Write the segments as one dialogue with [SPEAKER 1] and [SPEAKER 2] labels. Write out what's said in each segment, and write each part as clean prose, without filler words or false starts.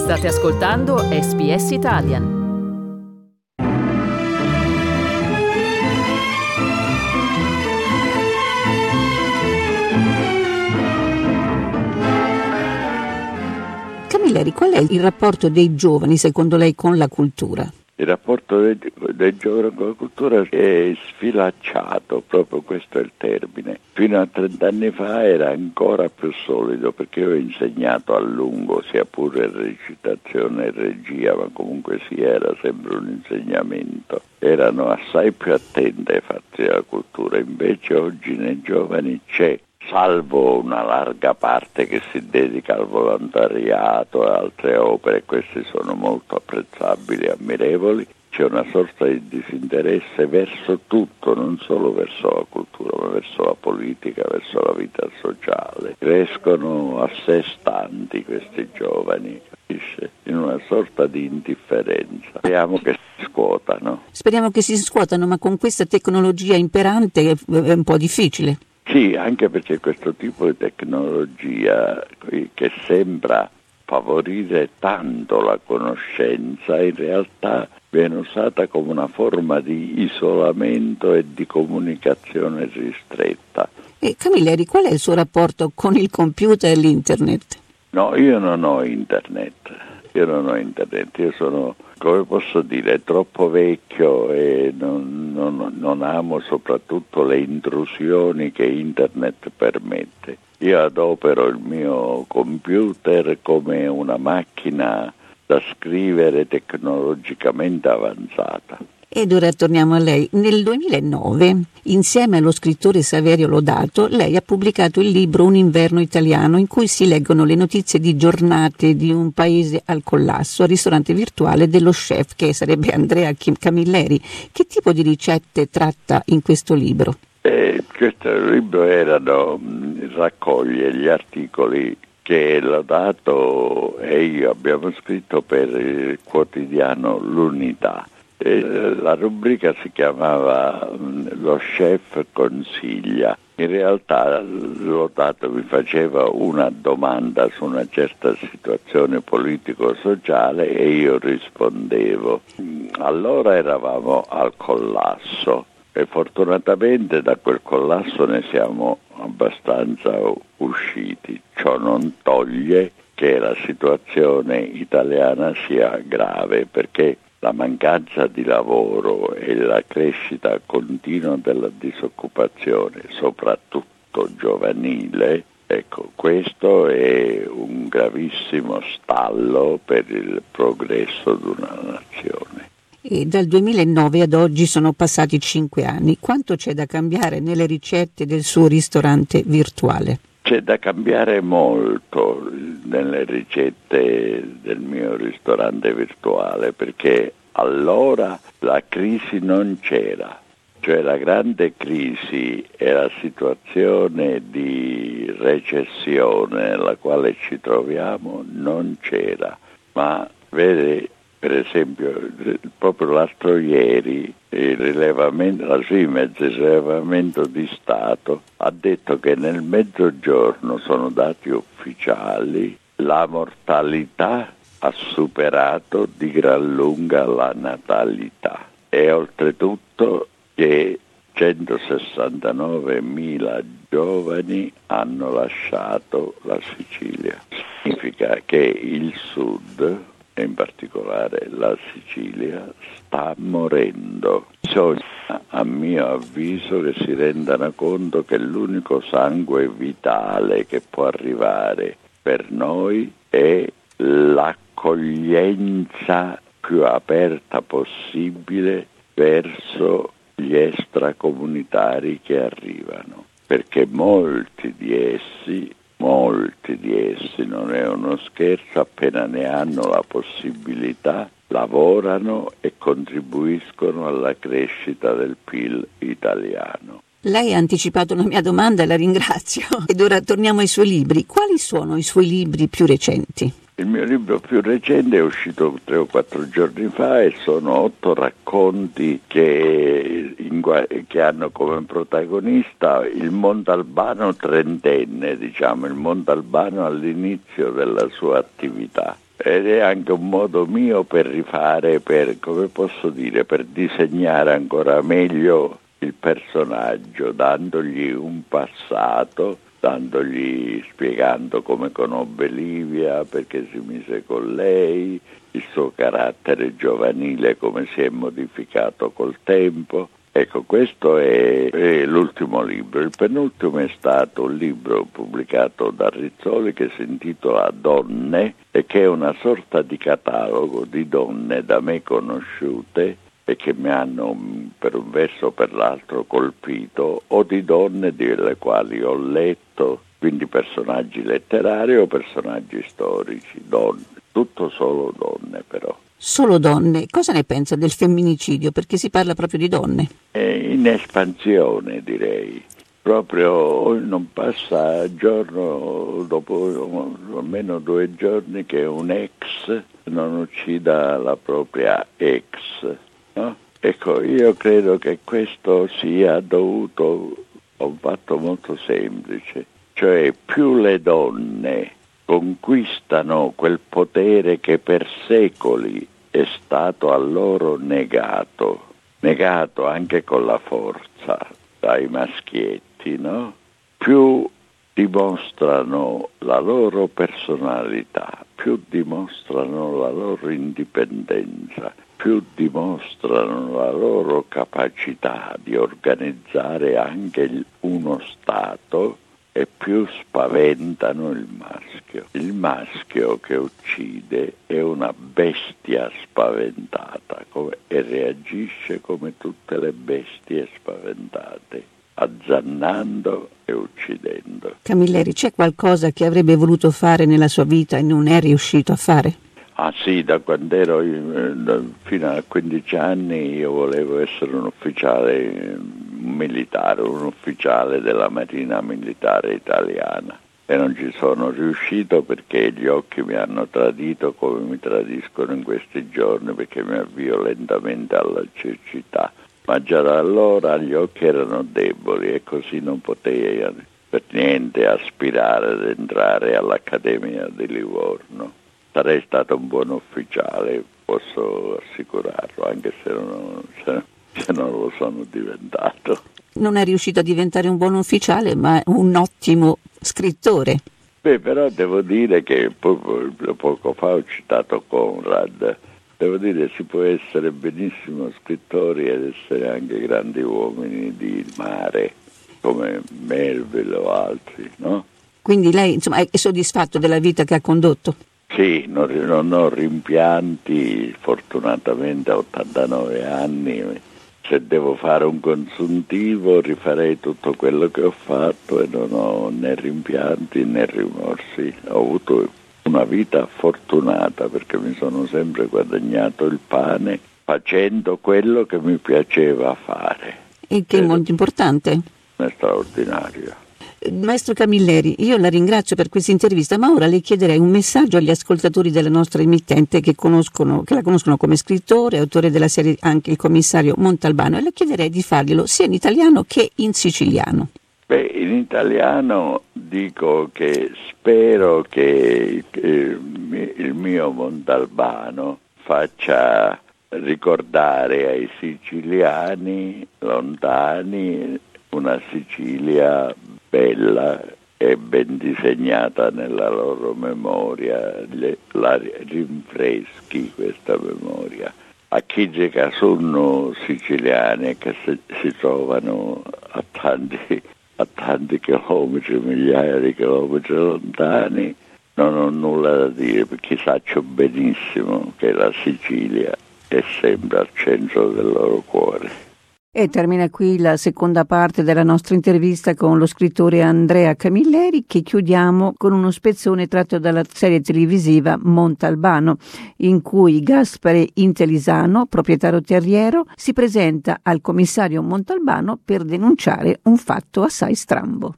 [SPEAKER 1] State ascoltando SBS Italian.
[SPEAKER 2] Camilleri, qual è il rapporto dei giovani, secondo lei, con la cultura?
[SPEAKER 3] Il rapporto dei giovani con la cultura è sfilacciato, proprio questo è il termine. Fino a 30 anni fa era ancora più solido, perché io ho insegnato a lungo, sia pure recitazione e regia, ma comunque era sempre un insegnamento. Erano assai più attenti ai fatti della cultura, invece oggi nei giovani c'è, salvo una larga parte che si dedica al volontariato e altre opere, queste sono molto apprezzabili e ammirevoli, c'è una sorta di disinteresse verso tutto, non solo verso la cultura, ma verso la politica, verso la vita sociale. Crescono a sé stanti questi giovani, capisce? In una sorta di indifferenza. Speriamo che si scuotano.
[SPEAKER 2] Speriamo che si scuotano, ma con questa tecnologia imperante è un po' difficile.
[SPEAKER 3] Sì, anche perché questo tipo di tecnologia che sembra favorire tanto la conoscenza, in realtà viene usata come una forma di isolamento e di comunicazione ristretta.
[SPEAKER 2] E Camilleri, qual è il suo rapporto con il computer e l'internet?
[SPEAKER 3] No, io non ho internet, io sono, come posso dire, troppo vecchio e non amo soprattutto le intrusioni che internet permette. Io adopero il mio computer come una macchina da scrivere tecnologicamente avanzata.
[SPEAKER 2] Ed ora torniamo a lei. Nel 2009, insieme allo scrittore Saverio Lodato, lei ha pubblicato il libro Un inverno italiano, in cui si leggono le notizie di giornate di un paese al collasso, al ristorante virtuale dello chef, che sarebbe Andrea Camilleri. Che tipo di ricette tratta in questo libro?
[SPEAKER 3] Questo libro raccoglie gli articoli che Lodato e io abbiamo scritto per il quotidiano L'Unità. La rubrica si chiamava Lo chef consiglia. In realtà Lodato mi faceva una domanda su una certa situazione politico-sociale e io rispondevo. Allora eravamo al collasso e fortunatamente da quel collasso ne siamo abbastanza usciti. Ciò non toglie che la situazione italiana sia grave, perché la mancanza di lavoro e la crescita continua della disoccupazione, soprattutto giovanile, ecco, questo è un gravissimo stallo per il progresso di una nazione.
[SPEAKER 2] E dal 2009 ad oggi sono passati 5 anni. Quanto c'è da cambiare nelle ricette del suo ristorante virtuale?
[SPEAKER 3] C'è da cambiare molto nelle ricette del mio ristorante virtuale, perché allora la crisi non c'era, cioè la grande crisi e la situazione di recessione nella quale ci troviamo non c'era, ma vede, per esempio, proprio l'altro ieri la Svimez, il rilevamento di Stato, ha detto che nel mezzogiorno, sono dati ufficiali, la mortalità ha superato di gran lunga la natalità e oltretutto che 169.000 giovani hanno lasciato la Sicilia. Significa che il Sud, e in particolare la Sicilia, sta morendo. Bisogna, a mio avviso, che si rendano conto che l'unico sangue vitale che può arrivare per noi è l'accoglienza più aperta possibile verso gli extracomunitari che arrivano, perché molti di essi, non è uno scherzo, appena ne hanno la possibilità, lavorano e contribuiscono alla crescita del PIL italiano.
[SPEAKER 2] Lei ha anticipato la mia domanda e la ringrazio. Ed ora torniamo ai suoi libri. Quali sono i suoi libri più recenti?
[SPEAKER 3] Il mio libro più recente è uscito 3 o 4 giorni fa e sono 8 racconti che hanno come protagonista il montalbano trentenne, il montalbano all'inizio della sua attività. ed è anche un modo mio per rifare, per disegnare ancora meglio il personaggio, dandogli un passato, spiegando come conobbe Livia, perché si mise con lei, il suo carattere giovanile come si è modificato col tempo. Ecco, questo è l'ultimo libro. Il penultimo è stato un libro pubblicato da Rizzoli che si intitola Donne, e che è una sorta di catalogo di donne da me conosciute e che mi hanno per un verso o per l'altro colpito, o di donne delle quali ho letto, quindi personaggi letterari o personaggi storici, donne, tutto solo donne però.
[SPEAKER 2] Solo donne. Cosa ne pensa del femminicidio? Perché si parla proprio di donne.
[SPEAKER 3] È in espansione, direi. Proprio non passa giorno dopo almeno 2 giorni che un ex non uccida la propria ex, no? Ecco, io credo che questo sia dovuto a un fatto molto semplice, cioè più le donne conquistano quel potere che per secoli è stato a loro negato anche con la forza dai maschietti, no? Più dimostrano la loro personalità, più dimostrano la loro indipendenza, più dimostrano la loro capacità di organizzare anche uno Stato, e più spaventano il maschio. Il maschio che uccide è una bestia spaventata e reagisce come tutte le bestie spaventate, azzannando e uccidendo.
[SPEAKER 2] Camilleri, c'è qualcosa che avrebbe voluto fare nella sua vita e non è riuscito a fare?
[SPEAKER 3] Ah sì, da quando ero fino a 15 anni io volevo essere un ufficiale militare, un ufficiale della Marina Militare Italiana, e non ci sono riuscito perché gli occhi mi hanno tradito come mi tradiscono in questi giorni, perché mi avvio lentamente alla cecità, ma già da allora gli occhi erano deboli e così non potevo per niente aspirare ad entrare all'Accademia di Livorno. Sarei stato un buon ufficiale, posso assicurarlo, anche se non lo sono diventato.
[SPEAKER 2] Non è riuscito a diventare un buon ufficiale, ma un ottimo scrittore.
[SPEAKER 3] Beh, però devo dire che poco fa ho citato Conrad. Devo dire, si può essere benissimo scrittori ed essere anche grandi uomini di mare, come Melville o altri, no?
[SPEAKER 2] Quindi lei, insomma, è soddisfatto della vita che ha condotto?
[SPEAKER 3] Sì, non ho rimpianti, fortunatamente a 89 anni, se devo fare un consuntivo rifarei tutto quello che ho fatto e non ho né rimpianti né rimorsi. Ho avuto una vita fortunata perché mi sono sempre guadagnato il pane facendo quello che mi piaceva fare.
[SPEAKER 2] E che è molto importante.
[SPEAKER 3] È straordinario.
[SPEAKER 2] Maestro Camilleri, io la ringrazio per questa intervista, ma ora le chiederei un messaggio agli ascoltatori della nostra emittente che la conoscono come scrittore, autore della serie anche Il commissario Montalbano, e le chiederei di farglielo sia in italiano che in siciliano.
[SPEAKER 3] Beh, in italiano dico che spero che il mio Montalbano faccia ricordare ai siciliani lontani una Sicilia bella e ben disegnata nella loro memoria, la rinfreschi questa memoria. A chi sono siciliani che si trovano a tanti chilometri, migliaia di chilometri lontani, non ho nulla da dire perché saccio benissimo che la Sicilia è sempre al centro del loro cuore.
[SPEAKER 2] E termina qui la seconda parte della nostra intervista con lo scrittore Andrea Camilleri, che chiudiamo con uno spezzone tratto dalla serie televisiva Montalbano, in cui Gaspare Intelisano, proprietario terriero, si presenta al commissario Montalbano per denunciare un fatto assai strambo.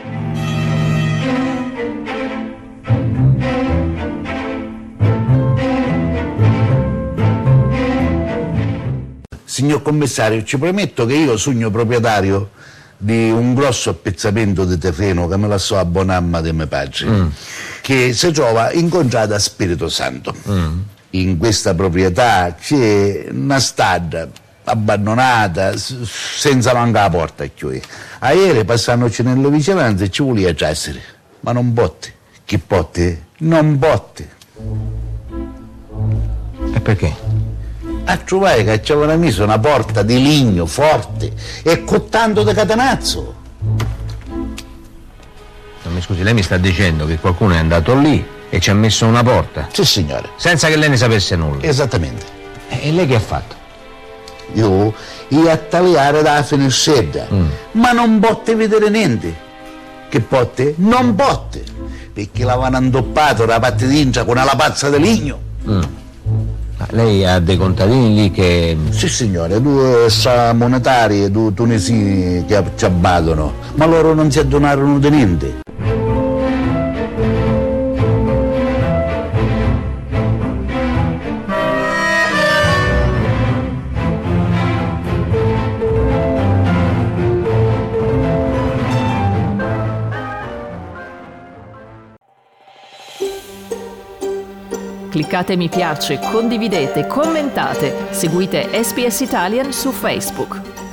[SPEAKER 4] Signor commissario, ci prometto che io sogno proprietario di un grosso appezzamento di terreno che me la so a Bonamma di mio padre, che si trova incontrata a Spirito Santo. In questa proprietà c'è una strada abbandonata, senza mancare la porta chiusa. A ieri passandoci nelle vicinanze ci voleva trasere, ma non botte. Chi botte? Non botte.
[SPEAKER 5] E perché?
[SPEAKER 4] A trovare che ci avevano messo una porta di legno forte e con tanto di catenazzo.
[SPEAKER 5] Non mi scusi, lei mi sta dicendo che qualcuno è andato lì e ci ha messo una porta?
[SPEAKER 4] Sì, signore.
[SPEAKER 5] Senza che lei ne sapesse nulla?
[SPEAKER 4] Esattamente.
[SPEAKER 5] E lei che ha fatto?
[SPEAKER 4] Io a tagliare da finescetta, ma non botte vedere niente. Che botte? Non botte, perché l'avevano indoppato la parte d'incia con una lapazza di legno.
[SPEAKER 5] Ma lei ha dei contadini lì che...
[SPEAKER 4] Sì, signore, due monetari e due tunisini che ci abbattono, ma loro non si addonarono di niente.
[SPEAKER 1] Cliccate mi piace, condividete, commentate, seguite SPS Italian su Facebook.